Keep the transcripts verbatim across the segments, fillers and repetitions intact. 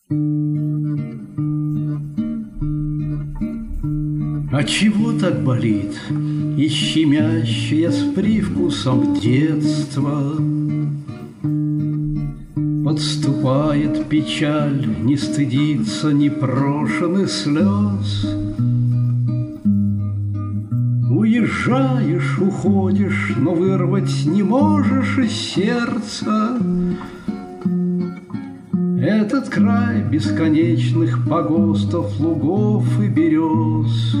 А чего так болит и щемящее с привкусом детства? Подступает печаль, не стыдится непрошенных слез. Уезжаешь, уходишь, но вырвать не можешь из сердца этот край бесконечных погостов, лугов и берез.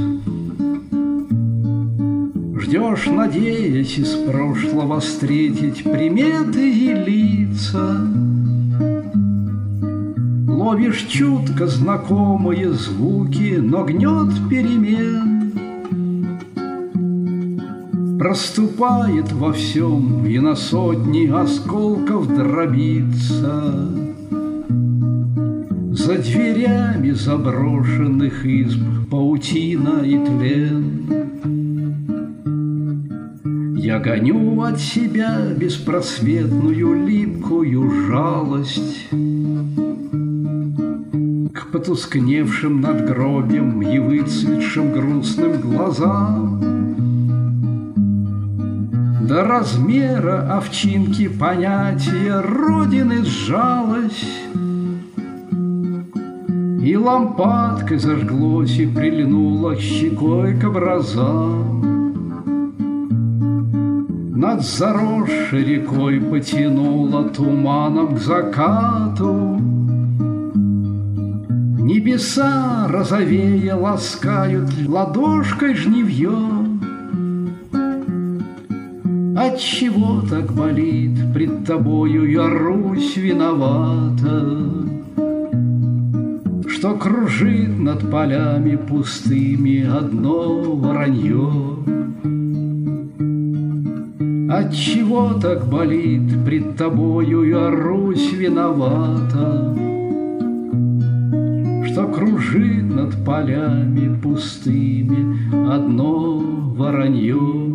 Ждешь, надеясь из прошлого встретить приметы и лица. Ловишь чутко знакомые звуки, но гнет перемен проступает во всем и на сотни осколков дробится. За дверями заброшенных изб паутина и тлен. Я гоню от себя беспросветную липкую жалость к потускневшим надгробиям и выцветшим грустным глазам. До размера овчинки понятия Родины сжалось, и лампадкой зажглось и прильнуло щекой к образам. Над заросшей рекой потянуло туманом к закату. Небеса розовея ласкают ладошкой жнивье. Отчего так болит пред тобою я, Русь, виновата, что кружит над полями пустыми одно воронье? Отчего так болит пред тобою я, Русь, виновата, что кружит над полями пустыми одно воронье?